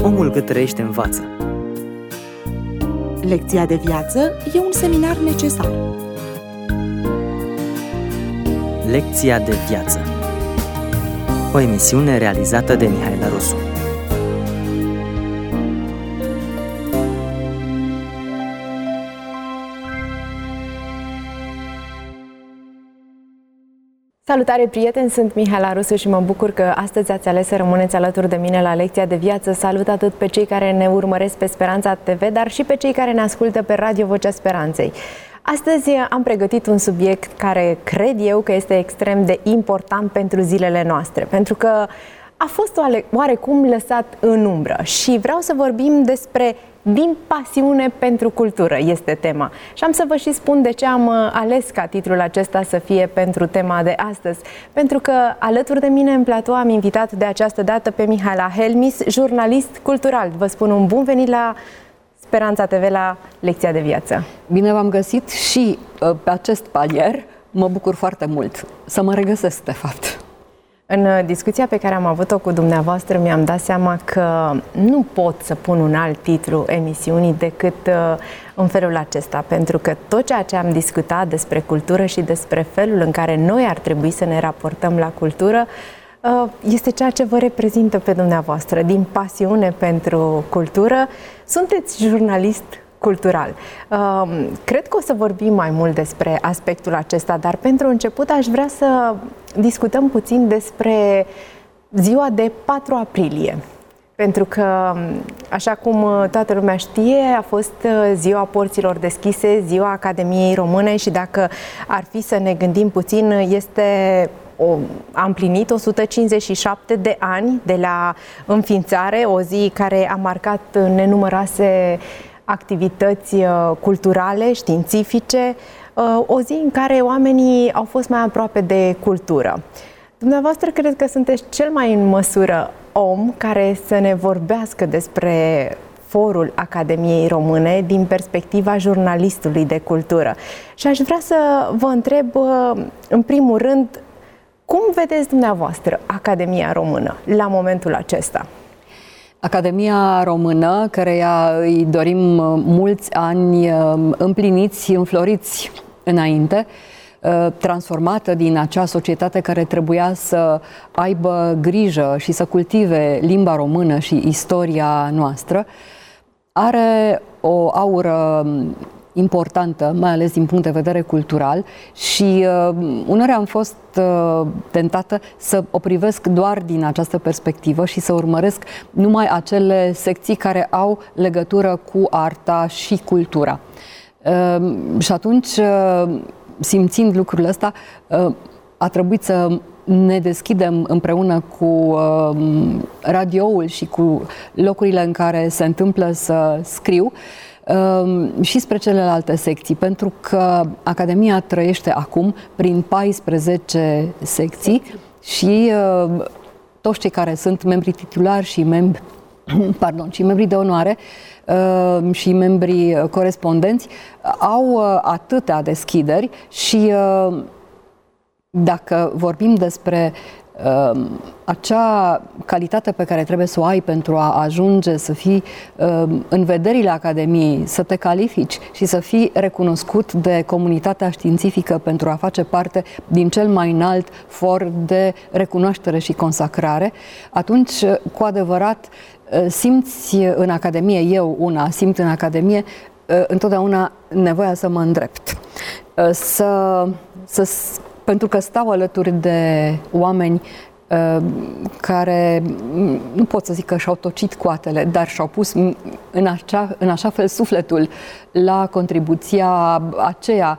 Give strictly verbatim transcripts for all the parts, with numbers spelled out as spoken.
Omul cât trăiește învață. Lecția de viață e un seminar necesar. Lecția de viață. O emisiune realizată de Mihaela Rusu. Salutare, prieteni! Sunt Mihaela Rusu și mă bucur că astăzi ați ales să rămâneți alături de mine la Lecția de Viață. Salut atât pe cei care ne urmăresc pe Speranța T V, dar și pe cei care ne ascultă pe Radio Vocea Speranței. Astăzi am pregătit un subiect care cred eu că este extrem de important pentru zilele noastre, pentru că a fost oarecum lăsat în umbră și vreau să vorbim despre Din pasiune pentru cultură este tema. Și am să vă și spun de ce am ales ca titlul acesta să fie pentru tema de astăzi. Pentru că alături de mine în platou am invitat de această dată pe Mihaela Helmis, jurnalist cultural. Vă spun un bun venit la Speranța T V, la Lecția de Viață. Bine v-am găsit și pe acest palier mă bucur foarte mult să mă regăsesc, de fapt. În discuția pe care am avut-o cu dumneavoastră mi-am dat seama că nu pot să pun un alt titlu emisiunii decât în felul acesta, pentru că tot ceea ce am discutat despre cultură și despre felul în care noi ar trebui să ne raportăm la cultură este ceea ce vă reprezintă pe dumneavoastră, din pasiune pentru cultură. Sunteți jurnalist cultural. Cred că o să vorbim mai mult despre aspectul acesta, dar pentru început aș vrea să discutăm puțin despre ziua de patru aprilie. Pentru că, așa cum toată lumea știe, a fost ziua porților deschise, ziua Academiei Române și dacă ar fi să ne gândim puțin, este o, a împlinit o sută cincizeci și șapte de ani de la înființare, o zi care a marcat nenumărase activități culturale, științifice, o zi în care oamenii au fost mai aproape de cultură. Dumneavoastră cred că sunteți cel mai în măsură om care să ne vorbească despre forul Academiei Române din perspectiva jurnalistului de cultură. Și aș vrea să vă întreb, în primul rând, cum vedeți dumneavoastră Academia Română la momentul acesta? Academia Română, căreia îi dorim mulți ani împliniți, înfloriți înainte, transformată din acea societate care trebuia să aibă grijă și să cultive limba română și istoria noastră, are o aură importantă, mai ales din punct de vedere cultural și uh, uneori am fost uh, tentată să o privesc doar din această perspectivă și să urmăresc numai acele secții care au legătură cu arta și cultura. Uh, și atunci, uh, simțind lucrul ăsta, uh, a trebuit să ne deschidem împreună cu uh, radioul și cu locurile în care se întâmplă să scriu și spre celelalte secții, pentru că Academia trăiește acum prin paisprezece secții și uh, toți cei care sunt membri titulari și membri, pardon, și membri de onoare uh, și membri corespondenți au uh, atâtea deschideri și uh, dacă vorbim despre Uh, acea calitate pe care trebuie să o ai pentru a ajunge să fii uh, în vederile Academiei, să te califici și să fii recunoscut de comunitatea științifică pentru a face parte din cel mai înalt for de recunoaștere și consacrare, atunci, cu adevărat, uh, simți în Academie, eu una, simt în Academie uh, întotdeauna nevoia să mă îndrept. Uh, să, să Pentru că stau alături de oameni uh, care, nu pot să zic că și-au tocit coatele, dar și-au pus în așa, în așa fel sufletul la contribuția aceea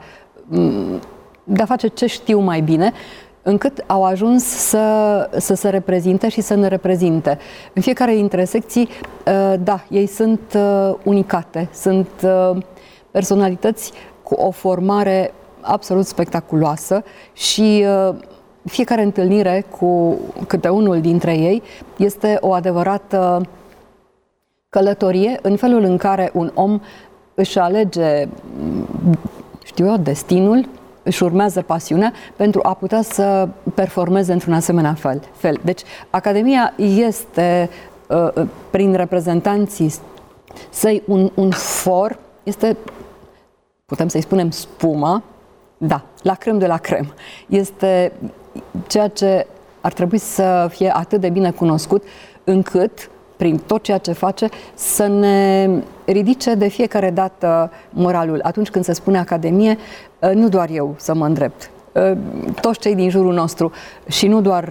de a face ce știu mai bine, încât au ajuns să, să se reprezinte și să ne reprezinte. În fiecare dintre secții, uh, da, ei sunt uh, unicate, sunt uh, personalități cu o formare absolut spectaculoasă și uh, fiecare întâlnire cu câte unul dintre ei este o adevărată călătorie în felul în care un om își alege, știu eu, destinul, își urmează pasiunea pentru a putea să performeze într-un asemenea fel. fel. Deci, Academia este prin reprezentanții săi un, un for, este, putem să-i spunem, spuma, da, la crem de la crem. Este ceea ce ar trebui să fie atât de bine cunoscut încât, prin tot ceea ce face, să ne ridice de fiecare dată moralul. Atunci când se spune Academie, nu doar eu să mă îndrept, toți cei din jurul nostru și nu doar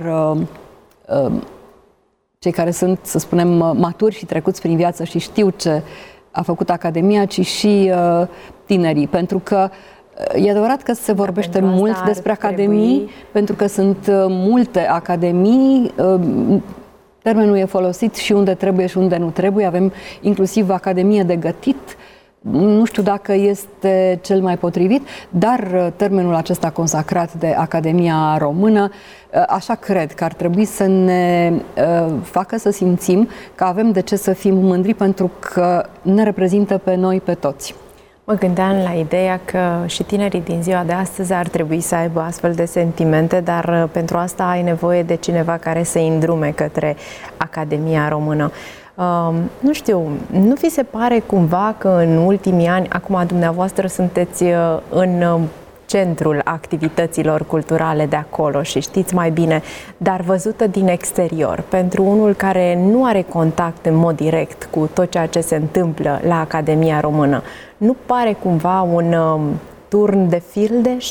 cei care sunt, să spunem, maturi și trecuți prin viață și știu ce a făcut Academia, ci și tinerii. Pentru că e adevărat că se vorbește da, mult despre academii, trebui... pentru că sunt multe academii, termenul e folosit și unde trebuie și unde nu trebuie, avem inclusiv Academie de gătit, nu știu dacă este cel mai potrivit, dar termenul acesta consacrat de Academia Română, așa cred că ar trebui să ne facă să simțim că avem de ce să fim mândri pentru că ne reprezintă pe noi, pe toți. Mă gândeam la ideea că și tinerii din ziua de astăzi ar trebui să aibă astfel de sentimente, dar pentru asta ai nevoie de cineva care să-i îndrume către Academia Română. Uh, nu știu, nu vi se pare cumva că în ultimii ani, acum dumneavoastră sunteți în centrul activităților culturale de acolo și știți mai bine, dar văzută din exterior, pentru unul care nu are contact în mod direct cu tot ceea ce se întâmplă la Academia Română, nu pare cumva un um, turn de fildeș?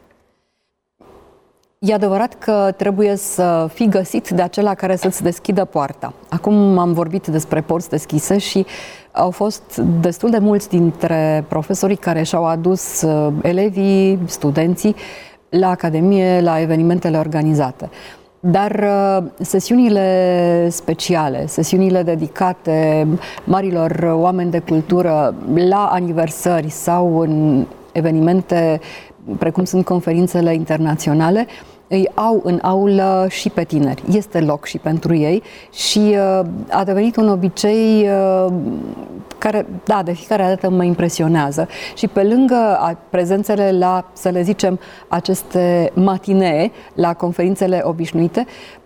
E adevărat că trebuie să fii găsit de acela care să-ți deschidă poarta. Acum am vorbit despre porți deschise și au fost destul de mulți dintre profesorii care și-au adus elevii, studenții la Academie, la evenimentele organizate. Dar sesiunile speciale, sesiunile dedicate marilor oameni de cultură la aniversări sau în evenimente precum sunt conferințele internaționale, îi au în aulă și pe tineri. Este loc și pentru ei și uh, a devenit un obicei uh, care, da, de fiecare dată mă impresionează. Și pe lângă prezențele la, să le zicem, aceste matinee, la conferințele obișnuite,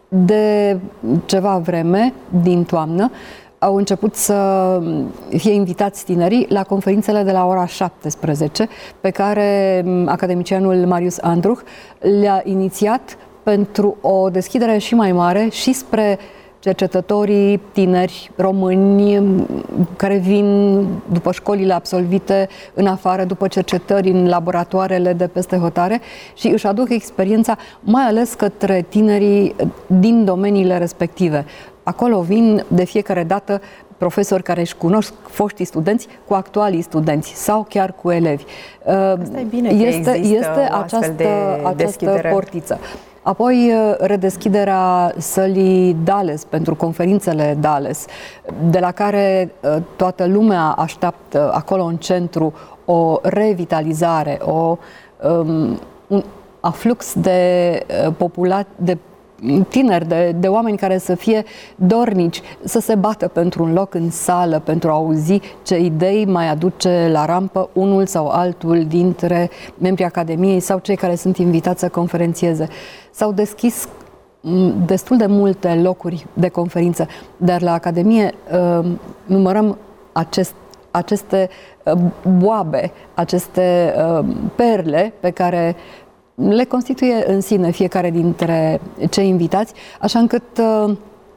de ceva vreme, din toamnă, au început să fie invitați tinerii la conferințele de la ora șaptesprezece, pe care academicianul Marius Andruch le-a inițiat pentru o deschidere și mai mare și spre cercetătorii tineri români care vin după școlile absolvite în afară, după cercetări în laboratoarele de peste hotare și își aduc experiența mai ales către tinerii din domeniile respective. Acolo vin de fiecare dată profesori care își cunosc foștii studenți cu actualii studenți sau chiar cu elevi. Asta e bine că este este această, de această portiță. Apoi redeschiderea sălii Dales pentru conferințele Dales, de la care toată lumea așteaptă acolo în centru o revitalizare, o, um, un aflux de populație, de tineri, de, de oameni care să fie dornici, să se bată pentru un loc în sală, pentru a auzi ce idei mai aduce la rampă unul sau altul dintre membrii Academiei sau cei care sunt invitați să conferențieze. S-au deschis destul de multe locuri de conferință, dar la Academie uh, numărăm acest, aceste uh, boabe, aceste uh, perle pe care le constituie în sine fiecare dintre cei invitați, așa încât uh,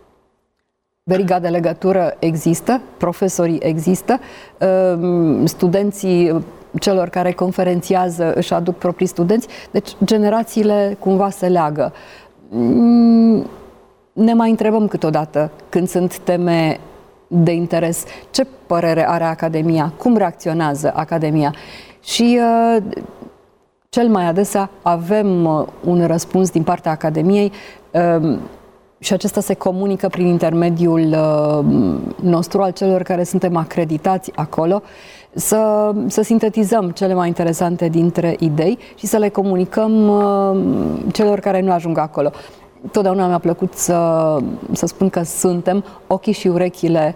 veriga de legătură există, profesorii există, uh, studenții celor care conferențiază își aduc proprii studenți, deci generațiile cumva se leagă. Mm, ne mai întrebăm câteodată când sunt teme de interes, ce părere are Academia, cum reacționează Academia și uh, cel mai adesea avem un răspuns din partea Academiei și acesta se comunică prin intermediul nostru, al celor care suntem acreditați acolo, să, să sintetizăm cele mai interesante dintre idei și să le comunicăm celor care nu ajung acolo. Totdeauna mi-a plăcut să, să spun că suntem ochii și urechile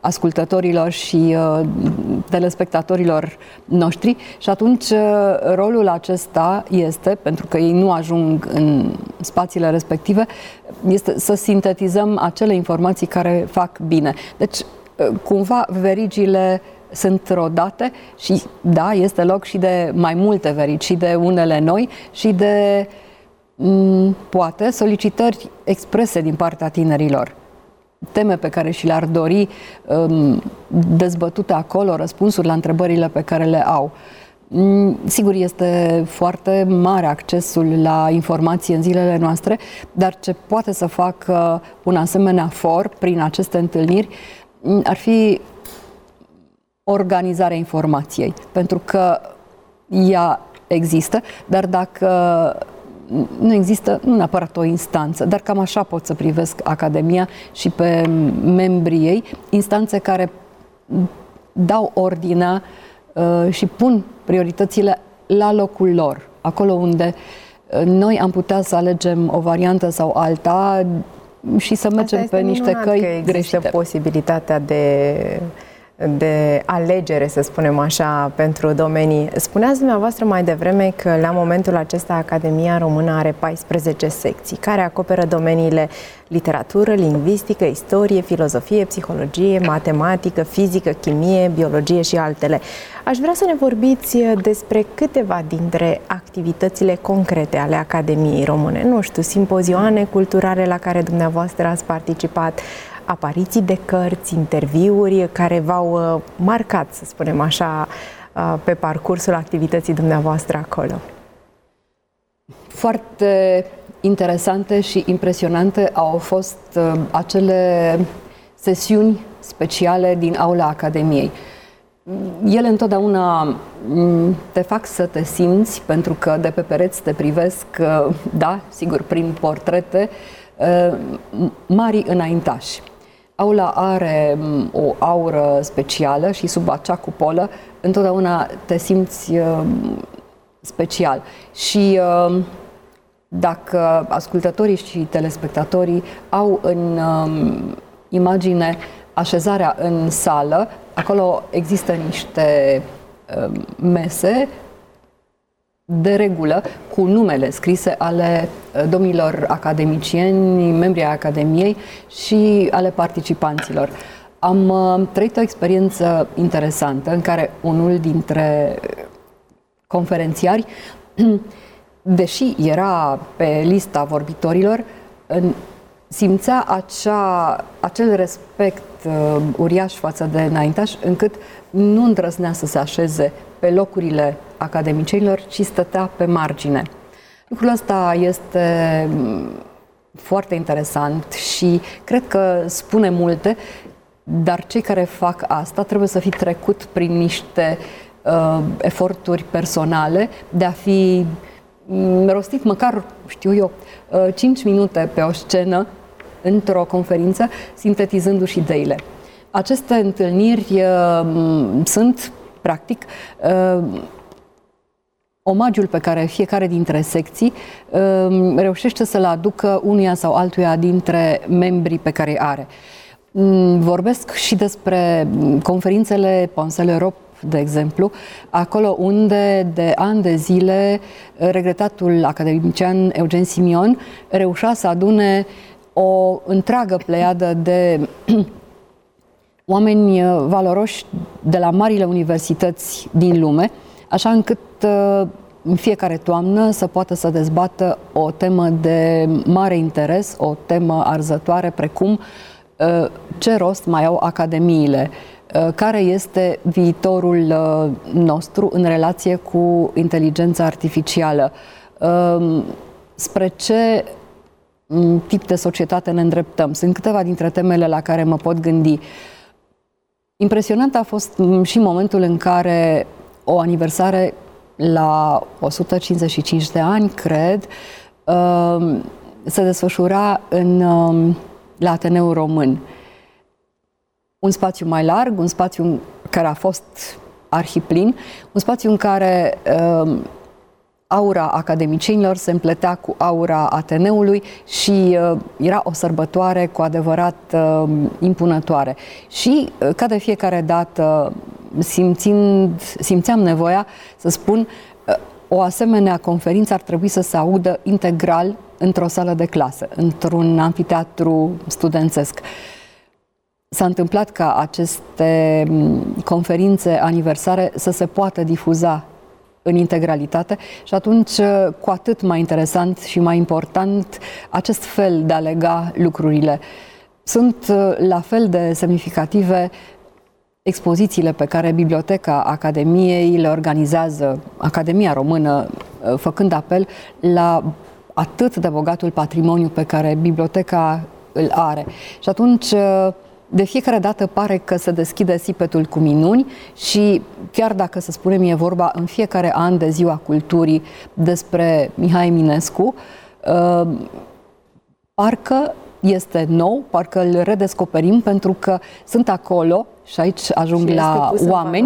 ascultătorilor și telespectatorilor noștri și atunci rolul acesta este, pentru că ei nu ajung în spațiile respective, este să sintetizăm acele informații care fac bine. Deci, cumva, verigile sunt rodate și, da, este loc și de mai multe verigi, și de unele noi, și de, poate, solicitări exprese din partea tinerilor. Teme pe care și le-ar dori um, dezbătute acolo, răspunsuri la întrebările pe care le au. Sigur, este foarte mare accesul la informații în zilele noastre, dar ce poate să facă un asemenea for prin aceste întâlniri ar fi organizarea informației, pentru că ea există, dar dacă nu există, nu neapărat o instanță, dar cam așa pot să privesc Academia și pe membrii ei, instanțe care dau ordinea uh, și pun prioritățile la locul lor, acolo unde noi am putea să alegem o variantă sau alta și să mergem pe niște căi că există greșite. Posibilitatea de de alegere, să spunem așa, pentru domenii. Spuneați dumneavoastră mai devreme că la momentul acesta Academia Română are paisprezece secții, care acoperă domeniile literatură, lingvistică, istorie, filozofie, psihologie, matematică, fizică, chimie, biologie și altele. Aș vrea să ne vorbiți despre câteva dintre activitățile concrete ale Academiei Române. Nu știu, simpozioane culturale la care dumneavoastră ați participat, apariții de cărți, interviuri care v-au marcat, să spunem așa, pe parcursul activității dumneavoastră acolo. Foarte interesante și impresionante au fost acele sesiuni speciale din aula Academiei. Ele întotdeauna te fac să te simți, pentru că de pe pereți te privesc, da, sigur, prin portrete, mari înaintași. Aula are o aură specială și sub acea cupolă întotdeauna te simți special. Și dacă ascultătorii și telespectatorii au în imagine așezarea în sală, acolo există niște mese de regulă cu numele scrise ale domnilor academicieni, membrii Academiei și ale participanților. Am trăit o experiență interesantă în care unul dintre conferențiari, deși era pe lista vorbitorilor, simțea acea, acel respect uh, uriaș față de înaintași, încât nu îndrăznea să se așeze pe locurile academicienilor, ci stătea pe margine. Lucrul ăsta este foarte interesant și cred că spune multe, dar cei care fac asta trebuie să fi trecut prin niște uh, eforturi personale de a fi rostit măcar, știu eu, cinci minute pe o scenă într-o conferință, sintetizându-și ideile. Aceste întâlniri uh, sunt, practic, uh, omagiul pe care fiecare dintre secții uh, reușește să-l aducă unuia sau altuia dintre membrii pe care îi are. Uh, vorbesc și despre conferințele Pensée l'Europe, de exemplu, acolo unde de ani de zile regretatul academician Eugen Simion reușea să adune o întreagă pleiadă de oameni valoroși de la marile universități din lume, așa încât în fiecare toamnă să poată să dezbată o temă de mare interes, o temă arzătoare, precum ce rost mai au academiile, care este viitorul nostru în relație cu inteligența artificială, spre ce tip de societate ne îndreptăm. Sunt câteva dintre temele la care mă pot gândi. Impresionant a fost și momentul în care o aniversare la o sută cincizeci și cinci de ani, cred, se desfășura în, la Ateneul Român. Un spațiu mai larg, un spațiu care a fost arhiplin, un spațiu în care uh, aura academicienilor se împletea cu aura Ateneului și uh, era o sărbătoare cu adevărat uh, impunătoare. Și uh, ca de fiecare dată simțind, simțeam nevoia să spun uh, o asemenea conferință ar trebui să se audă integral într-o sală de clasă, într-un amfiteatru studențesc. S-a întâmplat ca aceste conferințe aniversare să se poată difuza în integralitate și atunci cu atât mai interesant și mai important acest fel de a lega lucrurile. Sunt la fel de semnificative expozițiile pe care Biblioteca Academiei le organizează, Academia Română, făcând apel la atât de bogatul patrimoniu pe care biblioteca îl are. Și atunci, de fiecare dată pare că se deschide sipetul cu minuni și chiar dacă, să spunem, e vorba în fiecare an de Ziua Culturii despre Mihai Eminescu, parcă este nou, parcă îl redescoperim pentru că sunt acolo, și aici ajung și la oameni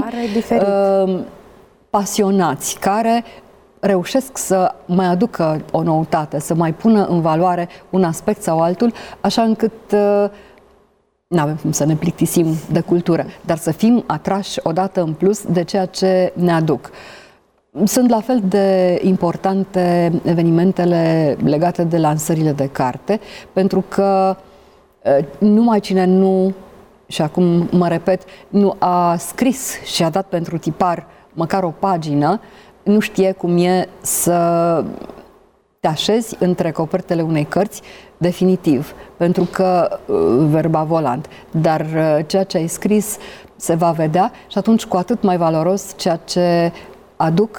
pasionați care reușesc să mai aducă o noutate, să mai pună în valoare un aspect sau altul, așa încât nu avem cum să ne plictisim de cultură, dar să fim atrași odată în plus de ceea ce ne aduc. Sunt la fel de importante evenimentele legate de lansările de carte, pentru că numai cine nu, și acum mă repet, nu a scris și a dat pentru tipar măcar o pagină, nu știe cum e să te așezi între copertele unei cărți definitiv, pentru că verba volant, dar ceea ce ai scris se va vedea și atunci cu atât mai valoros ceea ce aduc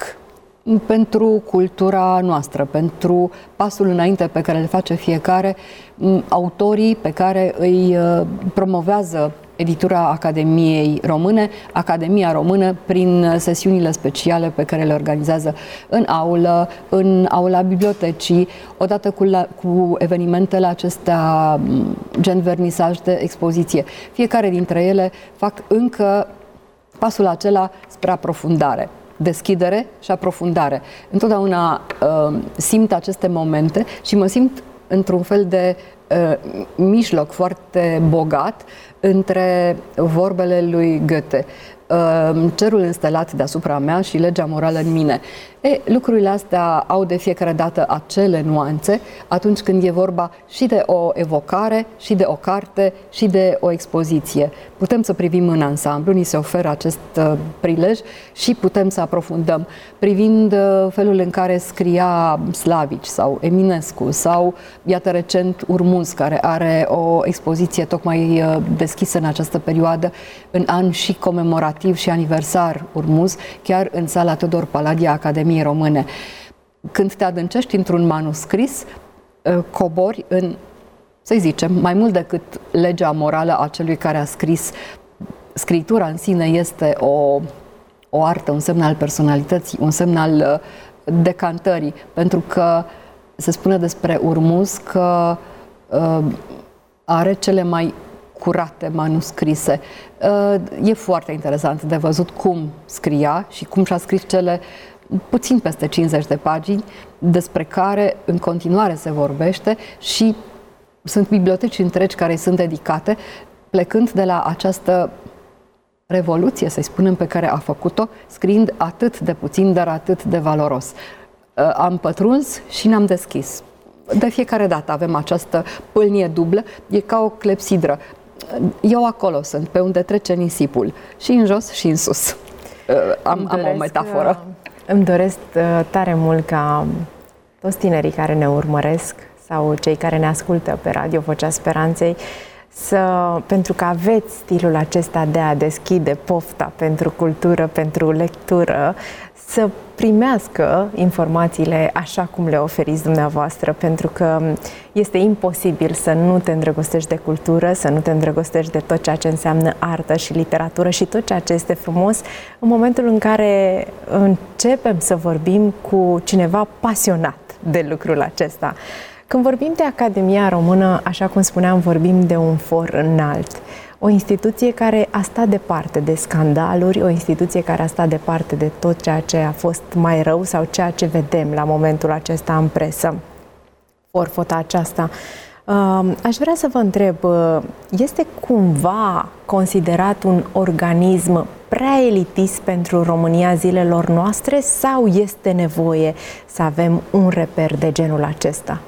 pentru cultura noastră, pentru pasul înainte pe care îl face fiecare, autorii pe care îi promovează editura Academiei Române, Academia Română, prin sesiunile speciale pe care le organizează în aulă, în aula bibliotecii, odată cu, la, cu evenimentele acestea, gen vernisaj de expoziție. Fiecare dintre ele fac încă pasul acela spre aprofundare. Deschidere și aprofundare. Întotdeauna uh, simt aceste momente și mă simt într-un fel de uh, mijloc foarte bogat între vorbele lui Goethe. Uh, cerul înstelat deasupra mea și legea morală în mine. E, lucrurile astea au de fiecare dată acele nuanțe atunci când e vorba și de o evocare, și de o carte, și de o expoziție. Putem să privim în ansamblu, ni se oferă acest uh, prilej și putem să aprofundăm. Privind uh, felul în care scria Slavici sau Eminescu sau, iată recent, Urmuz, care are o expoziție tocmai uh, deschisă în această perioadă, în an și comemorativ și aniversar Urmuz, chiar în sala Tudor Paladia Academiei Române. Când te adâncești într-un manuscris, cobori în, să zicem, mai mult decât legea morală a celui care a scris. Scritura în sine este o, o artă, un semn al personalității, un semn al decantării, pentru că se spune despre Urmuz că uh, are cele mai curate manuscrise. E foarte interesant de văzut cum scria și cum și-a scris cele puțin peste cincizeci de pagini despre care în continuare se vorbește și sunt biblioteci întregi care îi sunt dedicate, plecând de la această revoluție, să-i spunem, pe care a făcut-o, scriind atât de puțin, dar atât de valoros. Am pătruns și ne-am deschis. De fiecare dată avem această pâlnie dublă, e ca o clepsidră. Eu acolo sunt, pe unde trece nisipul, și în jos și în sus. Am, am o metaforă. Îmi doresc tare mult ca toți tinerii care ne urmăresc sau cei care ne ascultă pe Radio Vocea Speranței, să, pentru că aveți stilul acesta de a deschide pofta pentru cultură, pentru lectură, să primească informațiile așa cum le oferiți dumneavoastră, pentru că este imposibil să nu te îndrăgostești de cultură, să nu te îndrăgostești de tot ceea ce înseamnă artă și literatură și tot ceea ce este frumos în momentul în care începem să vorbim cu cineva pasionat de lucrul acesta. Când vorbim de Academia Română, așa cum spuneam, vorbim de un for înalt. O instituție care a stat departe de scandaluri, o instituție care a stat departe de tot ceea ce a fost mai rău sau ceea ce vedem la momentul acesta în presă. Forfota aceasta. Aș vrea să vă întreb, este cumva considerat un organism prea elitist pentru România zilelor noastre sau este nevoie să avem un reper de genul acesta?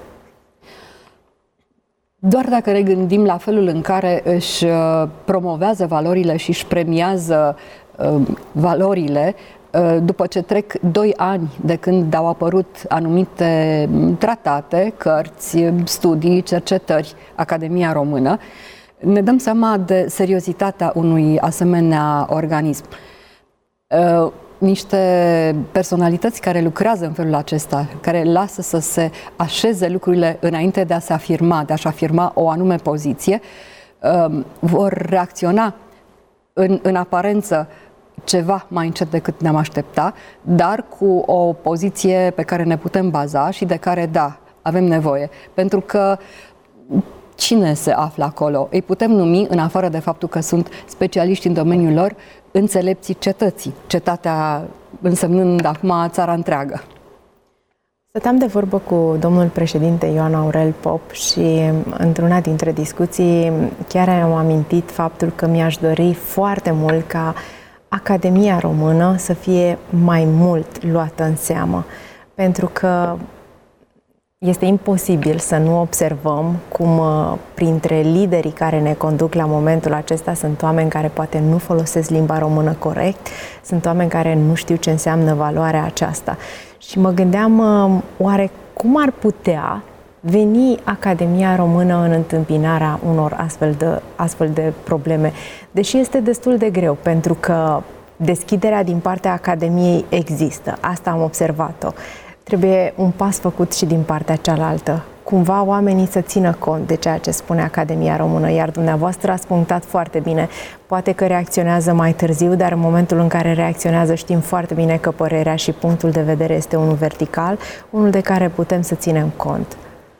Doar dacă ne gândim la felul în care își promovează valorile și își premiază valorile, după ce trec doi ani de când au apărut anumite tratate, cărți, studii, cercetări, Academia Română, ne dăm seama de seriozitatea unui asemenea organism. Niște personalități care lucrează în felul acesta, care lasă să se așeze lucrurile înainte de a se afirma, de a-și afirma o anume poziție, vor reacționa în, în aparență ceva mai încet decât ne-am aștepta, dar cu o poziție pe care ne putem baza și de care, da, avem nevoie. Pentru că cine se află acolo? Îi putem numi, în afară de faptul că sunt specialiști în domeniul lor, înțelepții cetății. Cetatea însemnând acum țara întreagă. Stăteam de vorbă cu domnul președinte Ioan Aurel Pop și într-una dintre discuții chiar am amintit faptul că mi-aș dori foarte mult ca Academia Română să fie mai mult luată în seamă, pentru că este imposibil să nu observăm cum printre liderii care ne conduc la momentul acesta sunt oameni care poate nu folosesc limba română corect, sunt oameni care nu știu ce înseamnă valoarea aceasta. Și mă gândeam, oare cum ar putea veni Academia Română în întâmpinarea unor astfel de, astfel de probleme? Deși este destul de greu, pentru că deschiderea din partea Academiei există, asta am observat-o. Trebuie un pas făcut și din partea cealaltă. Cumva oamenii să țină cont de ceea ce spune Academia Română, iar dumneavoastră ați punctat foarte bine. Poate că reacționează mai târziu, dar în momentul în care reacționează știm foarte bine că părerea și punctul de vedere este unul vertical, unul de care putem să ținem cont.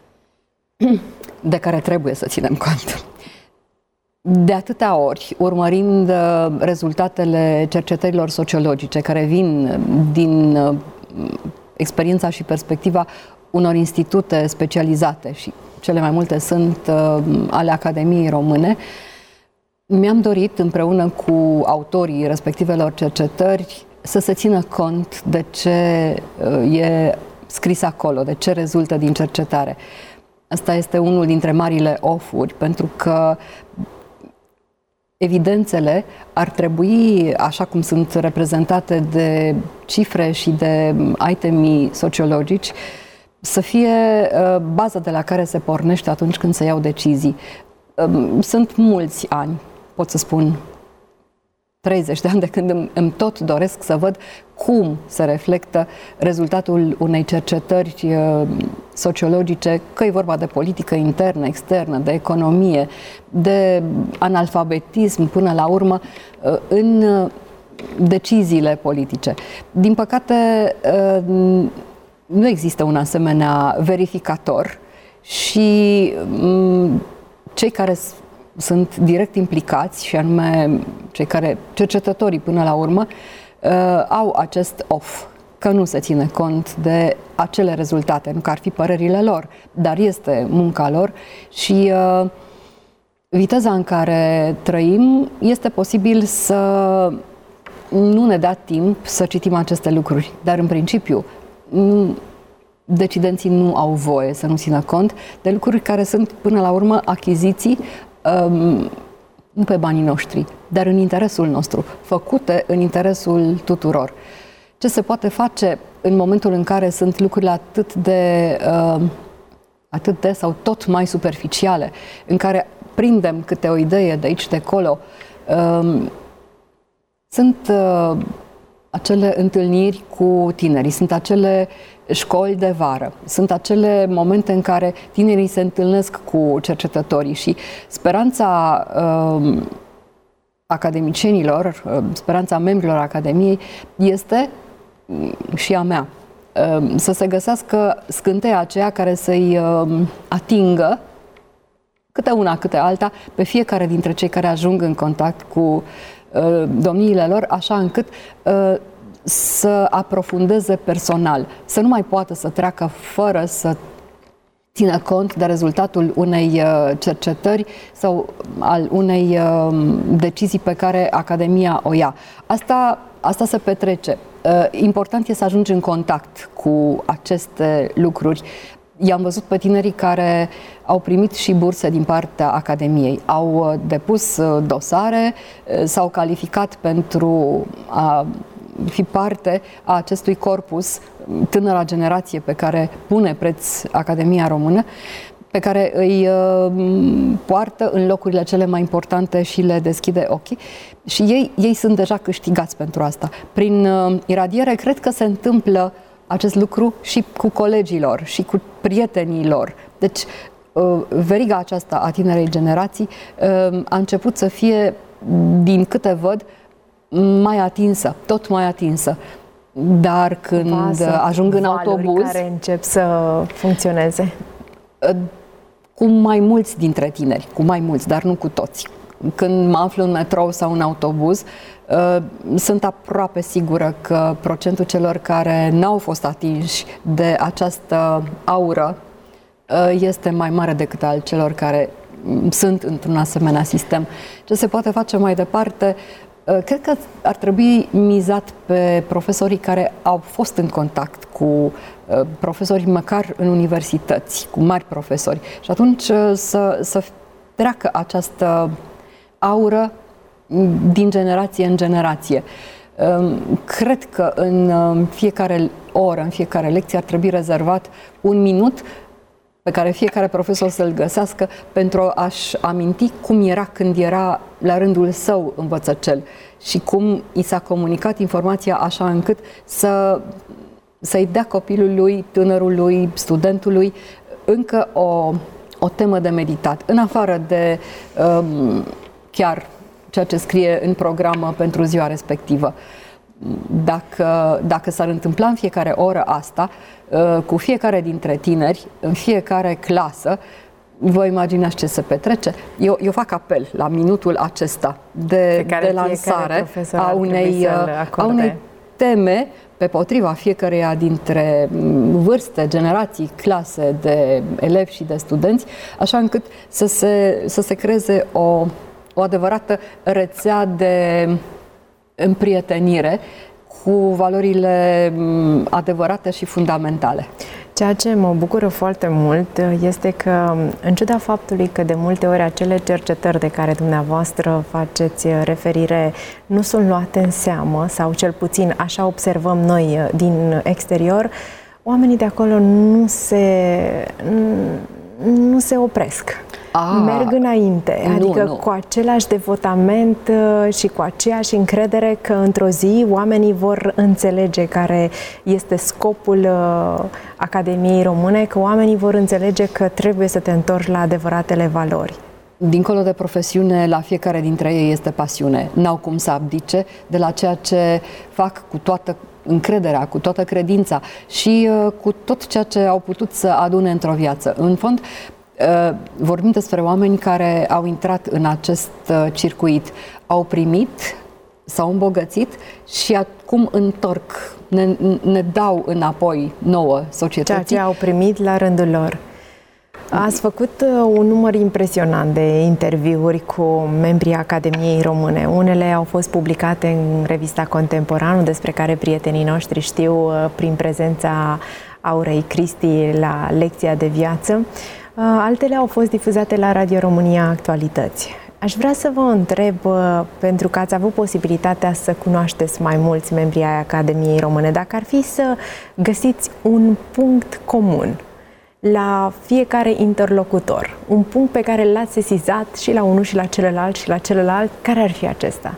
De care trebuie să ținem cont. De atâtea ori, urmărind rezultatele cercetărilor sociologice care vin din experiența și perspectiva unor institute specializate și cele mai multe sunt uh, ale Academiei Române, mi-am dorit împreună cu autorii respectivelor cercetări să se țină cont de ce uh, e scris acolo, de ce rezultă din cercetare. Asta este unul dintre marile ofuri, pentru că evidențele ar trebui, așa cum sunt reprezentate de cifre și de itemii sociologici, să fie uh, baza de la care se pornește atunci când se iau decizii. Uh, sunt mulți ani, pot să spun treizeci de ani de când îmi, îmi tot doresc să văd cum se reflectă rezultatul unei cercetări uh, sociologice, că e vorba de politică internă, externă, de economie, de analfabetism până la urmă uh, în uh, deciziile politice. Din păcate, uh, nu există un asemenea verificator și um, cei care sunt direct implicați, și anume cei care, cercetătorii până la urmă, uh, au acest off, că nu se ține cont de acele rezultate, nu că ar fi părerile lor, dar este munca lor și uh, viteza în care trăim este posibil să nu ne dea timp să citim aceste lucruri, dar în principiu decidenții nu au voie să nu țină cont de lucruri care sunt până la urmă achiziții um, nu pe banii noștri, dar în interesul nostru, făcute în interesul tuturor. Ce se poate face în momentul în care sunt lucrurile atât de, uh, atât de sau tot mai superficiale, în care prindem câte o idee de aici, de acolo. Uh, sunt uh, acele întâlniri cu tinerii, sunt acele școli de vară, sunt acele momente în care tinerii se întâlnesc cu cercetătorii și speranța uh, academicienilor, uh, speranța membrilor Academiei este și a mea, să se găsească scânteia aceea care să-i atingă câte una, câte alta, pe fiecare dintre cei care ajung în contact cu uh, domniile lor, așa încât uh, să aprofundeze personal, să nu mai poată să treacă fără să țină cont de rezultatul unei cercetări sau al unei decizii pe care Academia o ia. Asta, asta se petrece. Important este să ajungi în contact cu aceste lucruri. I-am văzut pe tinerii care au primit și burse din partea Academiei, au depus dosare, s-au calificat pentru a fi parte a acestui corpus, tânăra generație pe care pune preț Academia Română, pe care îi uh, poartă în locurile cele mai importante și le deschide ochii. Și ei, ei sunt deja câștigați pentru asta. Prin uh, iradiere, cred că se întâmplă acest lucru și cu colegilor, și cu prietenii lor. Deci, uh, veriga aceasta a tinerei generații uh, a început să fie, din câte văd, mai atinsă, tot mai atinsă. Dar când Pasă, ajung în autobuz, care încep să funcționeze cu mai mulți dintre tineri, cu mai mulți, dar nu cu toți. Când mă aflu în metrou sau în autobuz, sunt aproape sigură că procentul celor care n-au fost atinși de această aură este mai mare decât al celor care sunt într-un asemenea sistem. Ce se poate face mai departe? Cred că ar trebui mizat pe profesorii care au fost în contact cu profesori măcar în universități, cu mari profesori. Și atunci să, să treacă această aură din generație în generație. Cred că în fiecare oră, în fiecare lecție ar trebui rezervat un minut pe care fiecare profesor să-l găsească pentru a-și aminti cum era când era la rândul său învățăcel și cum i s-a comunicat informația așa încât să, să-i dea copilului, tânărului, studentului încă o, o temă de meditat, în afară de um, chiar ceea ce scrie în programă pentru ziua respectivă. Dacă, dacă s-ar întâmpla în fiecare oră asta, cu fiecare dintre tineri, în fiecare clasă, vă imaginați ce se petrece? Eu, eu fac apel la minutul acesta de, de lansare a unei, a unei teme pe potriva fiecăreia dintre vârste, generații, clase de elevi și de studenți, așa încât să se, să se creeze o, o adevărată rețea de împrietenire cu valorile adevărate și fundamentale. Ceea ce mă bucură foarte mult este că, în ciuda faptului că de multe ori acele cercetări de care dumneavoastră faceți referire nu sunt luate în seamă, sau cel puțin așa observăm noi din exterior, oamenii de acolo nu se, nu se opresc. A, merg înainte, nu, adică nu. Cu același devotament și cu aceeași încredere că într-o zi oamenii vor înțelege care este scopul Academiei Române, că oamenii vor înțelege că trebuie să te întorci la adevăratele valori. Dincolo de profesiune, la fiecare dintre ei este pasiune. N-au cum să abdice de la ceea ce fac cu toată încrederea, cu toată credința și uh, cu tot ceea ce au putut să adune într-o viață. În fond, Uh, vorbim despre oameni care au intrat în acest uh, circuit, au primit, s-au îmbogățit și acum întorc, ne, ne dau înapoi nouă societății. Ceea ce au primit la rândul lor. Ați făcut uh, un număr impresionant de interviuri cu membrii Academiei Române. Unele au fost publicate în revista Contemporanul, despre care prietenii noștri știu uh, prin prezența Aurei Cristi la lecția de viață. Altele au fost difuzate la Radio România Actualități. Aș vrea să vă întreb, pentru că ați avut posibilitatea să cunoașteți mai mulți membri ai Academiei Române, dacă ar fi să găsiți un punct comun la fiecare interlocutor, un punct pe care l-ați sesizat și la unul și la celălalt și la celălalt, care ar fi acesta?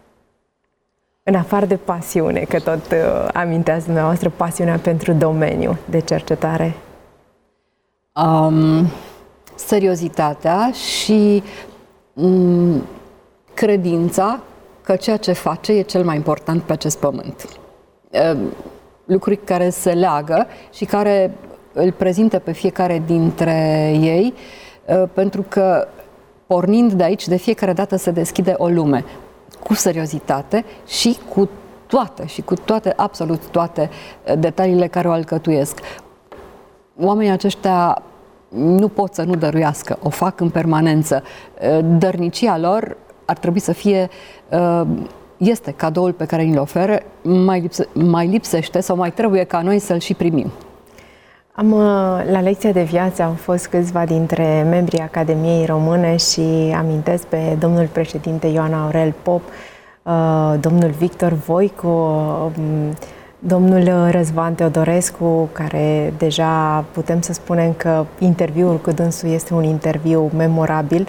În afară de pasiune, că tot uh, aminteați dumneavoastră pasiunea pentru domeniu de cercetare. Um, seriozitatea și um, credința că ceea ce face e cel mai important pe acest pământ. Um, lucruri care se leagă și care îl prezintă pe fiecare dintre ei pentru că pornind de aici, de fiecare dată se deschide o lume cu seriozitate și cu toate, și cu toate, absolut toate detaliile care o alcătuiesc. Oamenii aceștia nu pot să nu dăruiască, o fac în permanență. Dărnicia lor ar trebui să fie, este cadoul pe care ni-l oferă, mai, lipse, mai lipsește sau mai trebuie ca noi să-l și primim. Am, la lecția de viață au fost câțiva dintre membrii Academiei Române și amintesc pe domnul președinte Ioan Aurel Pop, domnul Victor Voicu, domnul Răzvan Teodorescu, care deja putem să spunem că interviul cu dânsul este un interviu memorabil,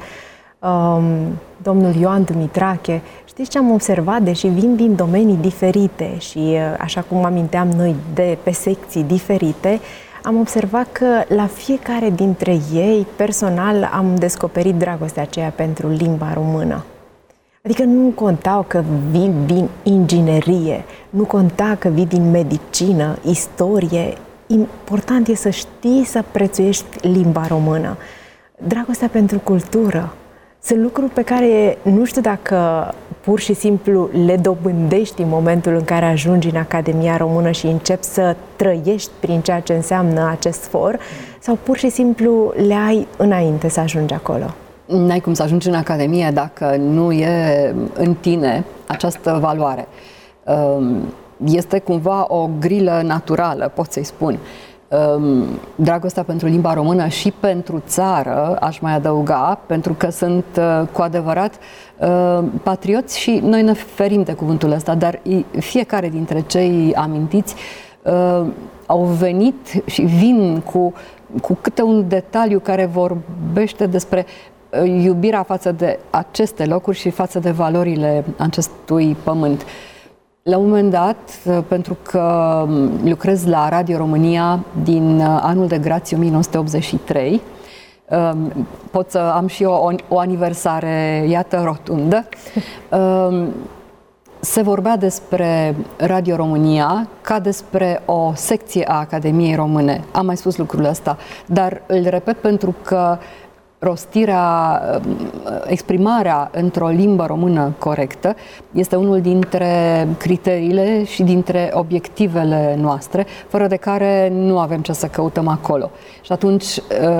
domnul Ioan Dumitrache. Știți ce am observat? Deși vin din domenii diferite și, așa cum aminteam noi, de pe secții diferite, am observat că la fiecare dintre ei, personal, am descoperit dragostea aceea pentru limba română. Adică nu contau că vin din inginerie, nu conta că vii din medicină, istorie. Important e să știi să prețuiești limba română. Dragostea pentru cultură. Sunt lucruri pe care nu știu dacă pur și simplu le dobândești în momentul în care ajungi în Academia Română și începi să trăiești prin ceea ce înseamnă acest for, sau pur și simplu le ai înainte să ajungi acolo. N-ai cum să ajungi în Academie dacă nu e în tine această valoare. Este cumva o grilă naturală, pot să-i spun. Dragostea pentru limba română și pentru țară, aș mai adăuga, pentru că sunt cu adevărat patrioți și noi ne ferim de cuvântul ăsta, dar fiecare dintre cei amintiți au venit și vin cu, cu câte un detaliu care vorbește despre iubirea față de aceste locuri și față de valorile acestui pământ. La un moment dat, pentru că lucrez la Radio România din anul de grație o mie nouă sute optzeci și trei, pot să am și o, o aniversare, iată, rotundă, se vorbea despre Radio România ca despre o secție a Academiei Române. Am mai spus lucrul ăsta, dar îl repet pentru că rostirea, exprimarea într-o limbă română corectă este unul dintre criteriile și dintre obiectivele noastre, fără de care nu avem ce să căutăm acolo. Și atunci,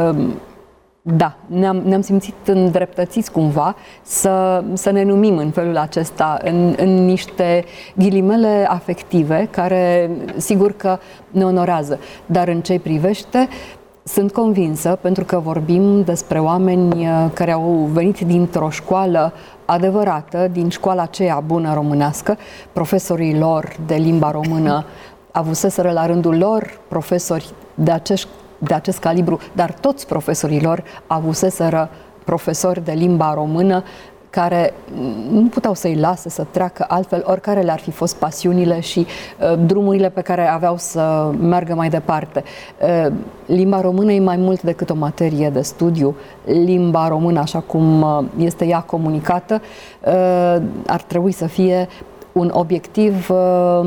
da, ne-am, ne-am simțit îndreptățiți cumva să, să ne numim în felul acesta, în, în niște ghilimele afective, care sigur că ne onorează, dar în ce privește, sunt convinsă, pentru că vorbim despre oameni care au venit dintr-o școală adevărată, din școala aceea bună românească, profesorii lor de limba română avuseseră la rândul lor profesori de acest, de acest calibru, dar toți profesorii lor avuseseră profesori de limba română care nu puteau să-i lase să treacă altfel, oricare le-ar fi fost pasiunile și uh, drumurile pe care aveau să meargă mai departe. Uh, limba română e mai mult decât o materie de studiu. Limba română, așa cum uh, este ea comunicată, uh, ar trebui să fie un obiectiv uh,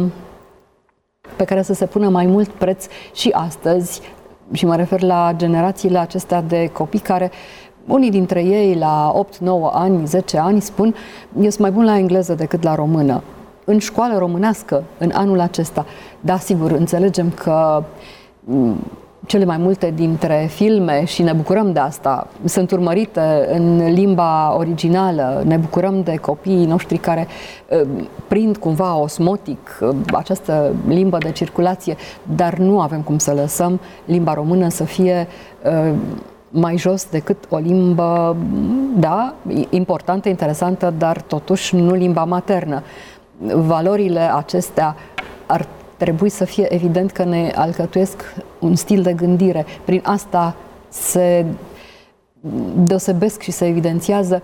pe care să se pună mai mult preț și astăzi, și mă refer la generațiile acestea de copii care unii dintre ei, la opt nouă ani, zece ani, spun: eu sunt mai bun la engleză decât la română. În școală românească, în anul acesta. Da, sigur, înțelegem că cele mai multe dintre filme, și ne bucurăm de asta, sunt urmărite în limba originală. Ne bucurăm de copiii noștri care prind cumva osmotic această limbă de circulație, dar nu avem cum să lăsăm limba română să fie mai jos decât o limbă, da, importantă, interesantă, dar totuși nu limba maternă. Valorile acestea ar trebui să fie evident că ne alcătuiesc un stil de gândire. Prin asta se deosebesc și se evidențiază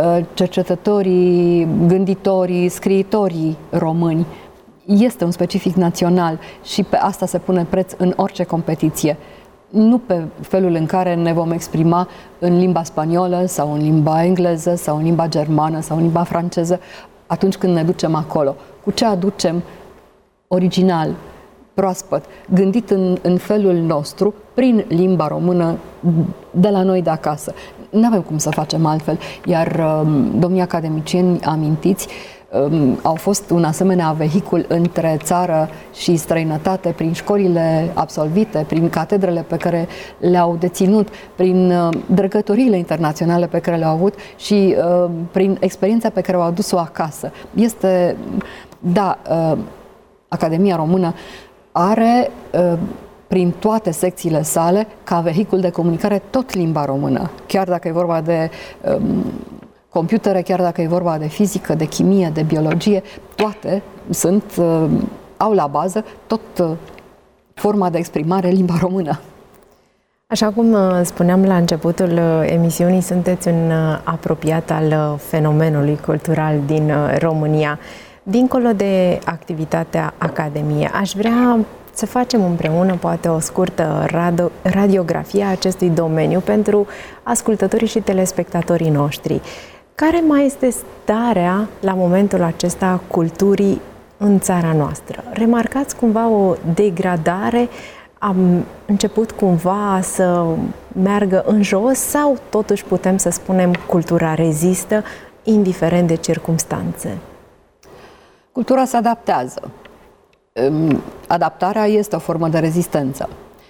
cercetătorii, gânditorii, scriitorii români. Este un specific național și pe asta se pune preț în orice competiție. Nu pe felul în care ne vom exprima în limba spaniolă sau în limba engleză sau în limba germană sau în limba franceză atunci când ne ducem acolo. Cu ce aducem original, proaspăt, gândit în, în felul nostru, prin limba română de la noi de acasă. nu avem cum să facem altfel. Iar domnii academicieni amintiți au fost un asemenea vehicul între țară și străinătate prin școlile absolvite, prin catedrele pe care le-au deținut, prin dregătoriile internaționale pe care le-au avut și uh, prin experiența pe care au adus-o acasă. Este, da, uh, Academia Română are uh, prin toate secțiile sale, ca vehicul de comunicare, tot limba română. Chiar dacă e vorba de um, computere, chiar dacă e vorba de fizică, de chimie, de biologie, toate sunt, uh, au la bază tot uh, forma de exprimare limba română. Așa cum spuneam la începutul emisiunii, sunteți un apropiat al fenomenului cultural din România. Dincolo de activitatea Academiei, aș vrea să facem împreună poate o scurtă radio- radiografie a acestui domeniu pentru ascultătorii și telespectatorii noștri. Care mai este starea la momentul acesta a culturii în țara noastră? Remarcați cumva o degradare? Am început cumva să meargă în jos sau totuși putem să spunem cultura rezistă indiferent de circumstanțe? Cultura se adaptează. Adaptarea este o formă de rezistență.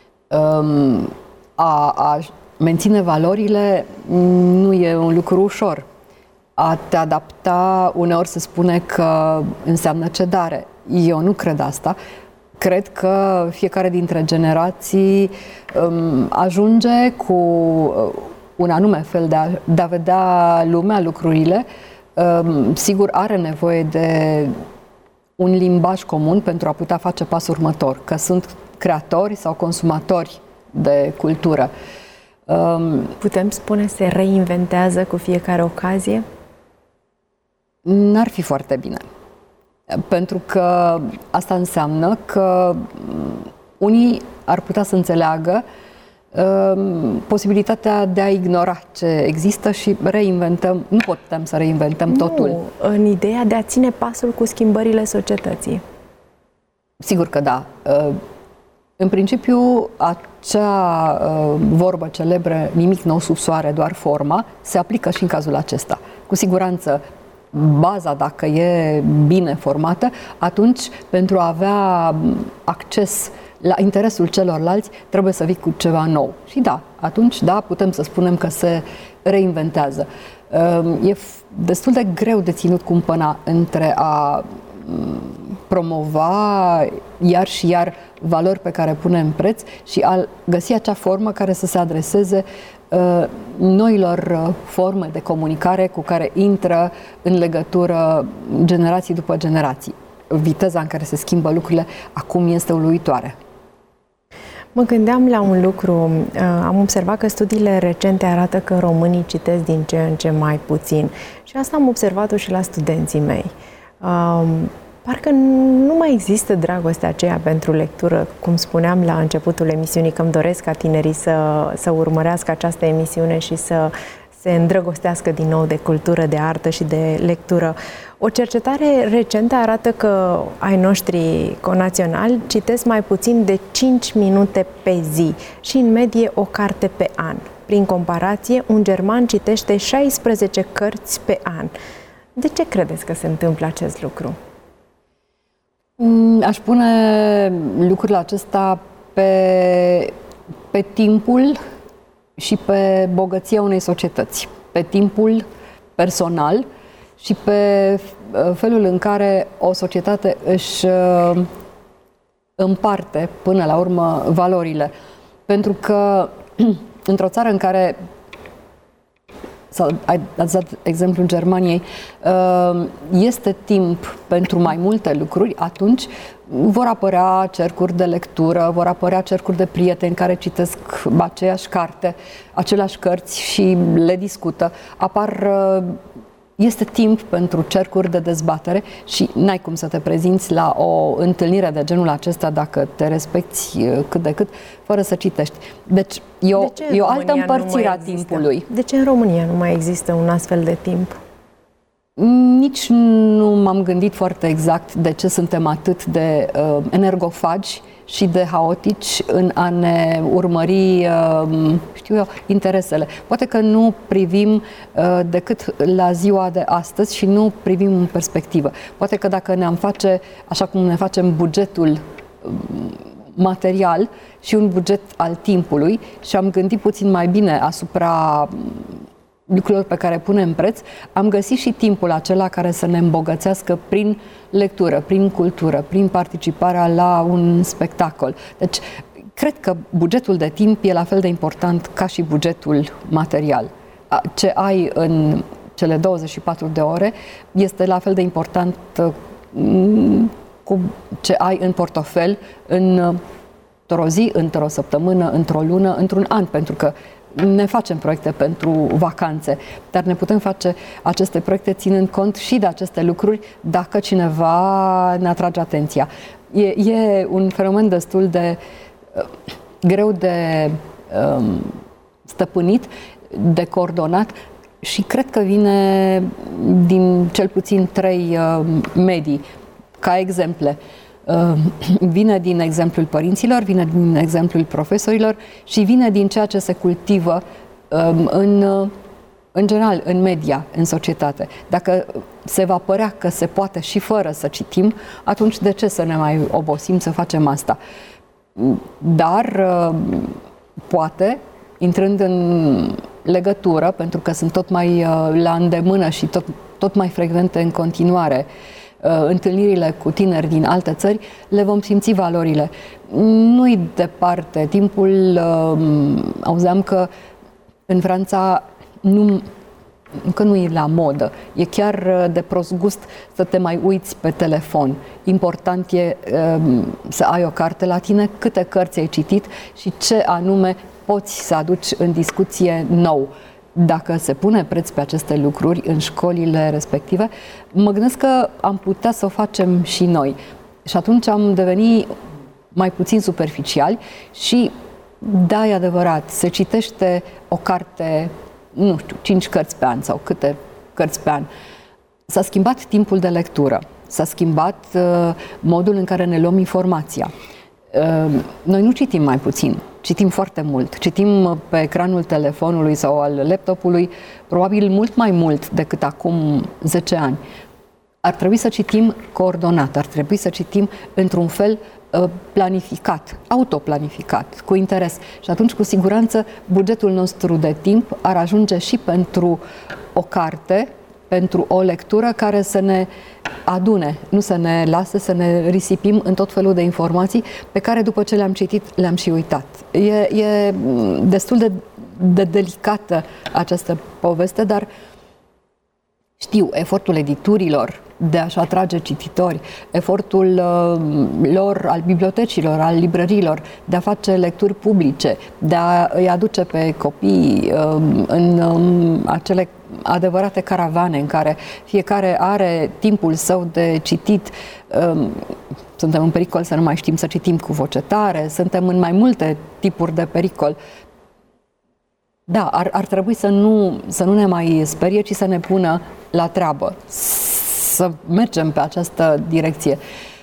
A, a menține valorile nu e un lucru ușor. A te adapta, uneori se spune că înseamnă cedare. Eu nu cred asta. Cred că fiecare dintre generații um, ajunge cu un anume fel de a, de a vedea lumea, lucrurile. Um, sigur, are nevoie de un limbaj comun pentru a putea face pasul următor, că sunt creatori sau consumatori de cultură. Um, Putem spune se reinventează cu fiecare ocazie? N-ar fi foarte bine. Pentru că asta înseamnă că unii ar putea să înțeleagă uh, posibilitatea de a ignora ce există și reinventăm, nu putem să reinventăm nu, totul. În ideea de a ține pasul cu schimbările societății. Sigur că da. Uh, în principiu, acea uh, vorbă celebră, nimic nou sub soare, doar forma, se aplică și în cazul acesta. Cu siguranță, baza, dacă e bine formată, atunci, pentru a avea acces la interesul celorlalți, trebuie să vii cu ceva nou. Și da, atunci, da, putem să spunem că se reinventează. E destul de greu de ținut cumpăna între a promova iar și iar valori pe care punem preț și a găsi acea formă care să se adreseze uh, noilor forme de comunicare cu care intră în legătură generații după generații. Viteza în care se schimbă lucrurile acum este uluitoare. Mă gândeam la un lucru. Am observat că studiile recente arată că românii citesc din ce în ce mai puțin. Și asta am observat-o și la studenții mei. Parcă nu mai există dragostea aceea pentru lectură, cum spuneam la începutul emisiunii, că îmi doresc ca tinerii să, să urmărească această emisiune și să se îndrăgostească din nou de cultură, de artă și de lectură. O cercetare recentă arată că ai noștri conaționali citesc mai puțin de cinci minute pe zi și în medie o carte pe an. Prin comparație, un german citește șaisprezece cărți pe an. De ce credeți că se întâmplă acest lucru? Aș pune lucrurile acesta pe, pe timpul și pe bogăția unei societăți, pe timpul personal și pe felul în care o societate își împarte până la urmă valorile. Pentru că într-o țară în care, ați dat exemplul Germaniei, este timp pentru mai multe lucruri, atunci vor apărea cercuri de lectură, vor apărea cercuri de prieteni care citesc aceeași carte, aceleași cărți și le discută. Apar, este timp pentru cercuri de dezbatere și n-ai cum să te prezinți la o întâlnire de genul acesta dacă te respecti cât de cât, fără să citești. Deci e o, e o altă împărțire a timpului. De ce în România nu mai există un astfel de timp? Nici nu m-am gândit foarte exact de ce suntem atât de uh, energofagi și de haotici în a ne urmări, uh, știu eu, interesele. Poate că nu privim uh, decât la ziua de astăzi și nu privim în perspectivă. Poate că dacă ne-am face, așa cum ne facem bugetul uh, material și un buget al timpului și am gândit puțin mai bine asupra lucrurilor pe care punem preț, am găsit și timpul acela care să ne îmbogățească prin lectură, prin cultură, prin participarea la un spectacol. Deci, cred că bugetul de timp e la fel de important ca și bugetul material. Ce ai în cele douăzeci și patru de ore este la fel de important cu ce ai în portofel într-o zi, într-o săptămână, într-o lună, într-un an, pentru că ne facem proiecte pentru vacanțe, dar ne putem face aceste proiecte ținând cont și de aceste lucruri dacă cineva ne atrage atenția. E, e un fenomen destul de uh, greu de uh, stăpânit, de coordonat și cred că vine din cel puțin trei uh, medii, ca exemple. Vine din exemplul părinților, vine din exemplul profesorilor și vine din ceea ce se cultivă în, în general, în media, în societate. Dacă se va părea că se poate și fără să citim, atunci de ce să ne mai obosim să facem asta? Dar poate, intrând în legătură, pentru că sunt tot mai la îndemână și tot, tot mai frecvente în continuare, întâlnirile cu tineri din alte țări, le vom simți valorile. Nu-i departe. Timpul, auzeam că în Franța nu, că nu e la modă, e chiar de prost gust să te mai uiți pe telefon. Important e să ai o carte la tine, câte cărți ai citit și ce anume poți să aduci în discuție nou. Dacă se pune preț pe aceste lucruri în școlile respective, mă gândesc că am putea să o facem și noi. Și atunci am devenit mai puțin superficiali și, da, e adevărat, se citește o carte, nu știu, cinci cărți pe an sau câte cărți pe an. S-a schimbat timpul de lectură, s-a schimbat uh, modul în care ne luăm informația. Uh, noi nu citim mai puțin. Citim foarte mult. Citim pe ecranul telefonului sau al laptopului probabil mult mai mult decât acum zece ani. Ar trebui să citim coordonat, ar trebui să citim într-un fel planificat, autoplanificat, cu interes. Și atunci, cu siguranță, bugetul nostru de timp ar ajunge și pentru o carte, pentru o lectură care să ne adune, nu să ne lase să ne risipim în tot felul de informații pe care după ce le-am citit le-am și uitat. E, e destul de, de delicată această poveste, dar știu, efortul editurilor de a-și atrage cititori, efortul uh, lor, al bibliotecilor, al librăriilor, de a face lecturi publice, de a îi aduce pe copii uh, în um, acele adevărate caravane în care fiecare are timpul său de citit. Um, suntem în pericol să nu mai știm să citim cu voce tare, suntem în mai multe tipuri de pericol. Da, ar, ar trebui să nu, să nu ne mai sperie, ci să ne pună la treabă, să mergem pe această direcție,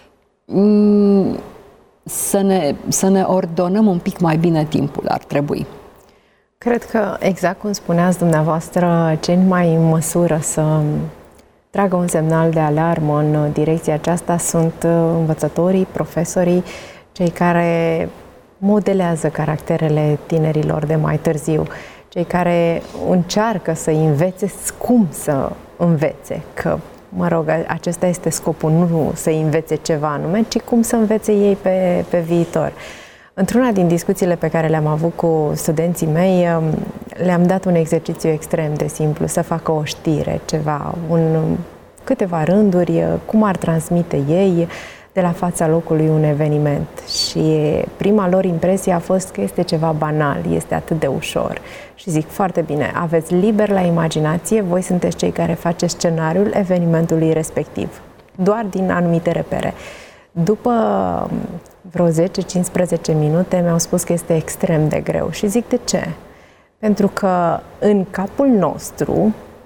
să ne, să ne ordonăm un pic mai bine timpul, ar trebui. Cred că, exact cum spuneați dumneavoastră, cei mai în măsură să tragă un semnal de alarmă în direcția aceasta sunt învățătorii, profesorii, cei care modelează caracterele tinerilor de mai târziu, cei care încearcă să învețe cum să învețe, că, mă rog, acesta este scopul, nu să învețe ceva anume, ci cum să învețe ei pe, pe viitor. Într-una din discuțiile pe care le-am avut cu studenții mei, le-am dat un exercițiu extrem de simplu, să facă o știre, ceva, un, câteva rânduri, cum ar transmite ei de la fața locului un eveniment. Și prima lor impresie a fost că este ceva banal, este atât de ușor. Și zic, foarte bine, aveți liber la imaginație, voi sunteți cei care faceți scenariul evenimentului respectiv, doar din anumite repere. După vreo zece cincisprezece minute mi-au spus că este extrem de greu și zic, de ce? Pentru că în capul nostru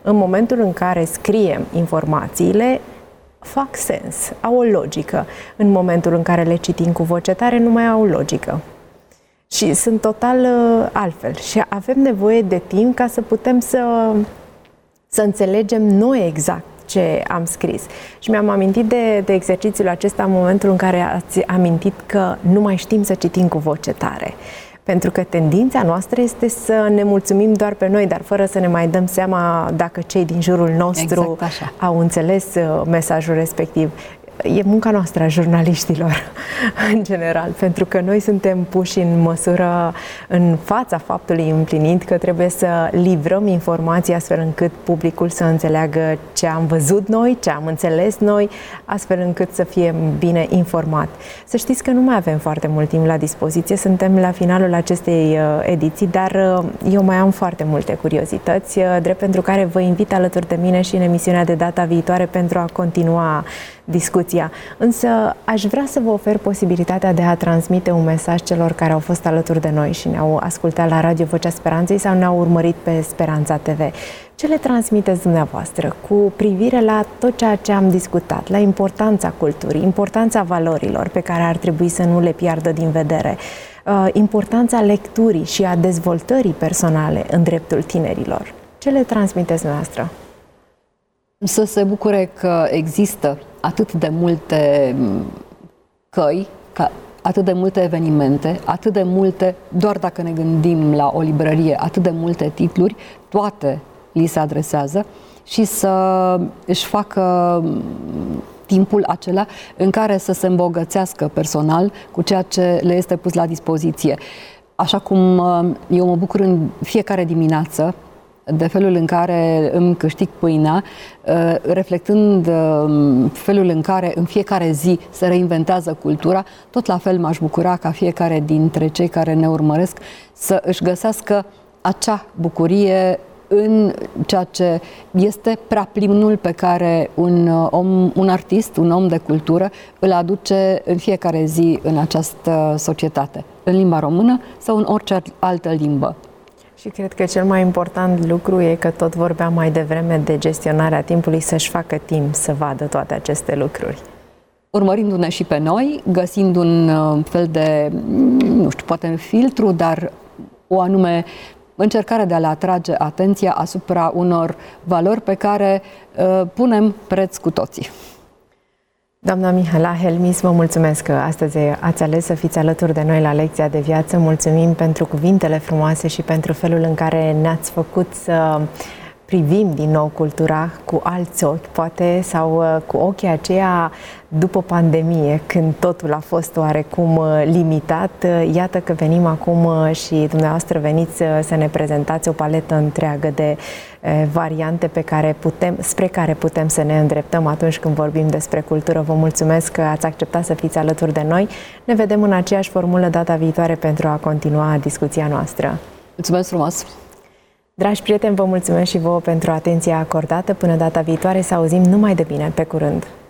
în momentul în care scriem informațiile, fac sens, au o logică. În momentul în care le citim cu voce tare, nu mai au logică. Și sunt total uh, altfel. Și avem nevoie de timp ca să putem să, să înțelegem noi exact ce am scris. Și mi-am amintit de, de exercițiul acesta în momentul în care ați amintit că nu mai știm să citim cu voce tare. Pentru că tendința noastră este să ne mulțumim doar pe noi, dar fără să ne mai dăm seama dacă cei din jurul nostru exact au înțeles mesajul respectiv. E munca noastră a jurnaliștilor, în general, pentru că noi suntem puși în măsură, în fața faptului împlinit, că trebuie să livrăm informații astfel încât publicul să înțeleagă ce am văzut noi, ce am înțeles noi, astfel încât să fie bine informat. Să știți că nu mai avem foarte mult timp la dispoziție, suntem la finalul acestei ediții, dar eu mai am foarte multe curiozități, drept pentru care vă invit alături de mine și în emisiunea de data viitoare pentru a continua discuția. Însă aș vrea să vă ofer posibilitatea de a transmite un mesaj celor care au fost alături de noi și ne-au ascultat la Radio Vocea Speranței sau ne-au urmărit pe Speranța T V. Ce le transmiteți dumneavoastră cu privire la tot ceea ce am discutat, la importanța culturii, importanța valorilor pe care ar trebui să nu le piardă din vedere, importanța lecturii și a dezvoltării personale în dreptul tinerilor? Ce le transmiteți dumneavoastră? Să se bucure că există atât de multe căi, ca atât de multe evenimente, atât de multe, doar dacă ne gândim la o librărie, atât de multe titluri, toate li se adresează și să își facă timpul acela în care să se îmbogățească personal cu ceea ce le este pus la dispoziție. Așa cum eu mă bucur în fiecare dimineață de felul în care îmi câștig pâinea, reflectând felul în care în fiecare zi se reinventează cultura, tot la fel m-aș bucura ca fiecare dintre cei care ne urmăresc să își găsească acea bucurie în ceea ce este prea plinul pe care un om, un artist, un om de cultură îl aduce în fiecare zi în această societate, în limba română sau în orice altă limbă. Și cred că cel mai important lucru e că tot vorbeam mai devreme de gestionarea timpului, să-și facă timp să vadă toate aceste lucruri. Urmărindu-ne și pe noi, găsind un fel de, nu știu, poate un filtru, dar o anume încercare de a le atrage atenția asupra unor valori pe care uh, punem preț cu toții. Doamna Mihaela Helmis, vă mulțumesc că astăzi ați ales să fiți alături de noi la lecția de viață. Mulțumim pentru cuvintele frumoase și pentru felul în care ne-ați făcut să privim din nou cultura cu alți ochi, poate, sau cu ochii aceia după pandemie, când totul a fost oarecum limitat. Iată că venim acum și dumneavoastră veniți să ne prezentați o paletă întreagă de variante pe care putem, spre care putem să ne îndreptăm atunci când vorbim despre cultură. Vă mulțumesc că ați acceptat să fiți alături de noi. Ne vedem în aceeași formulă data viitoare pentru a continua discuția noastră. Mulțumesc frumos! Dragi prieteni, vă mulțumesc și vouă pentru atenția acordată. Până data viitoare, să auzim numai de bine. Pe curând!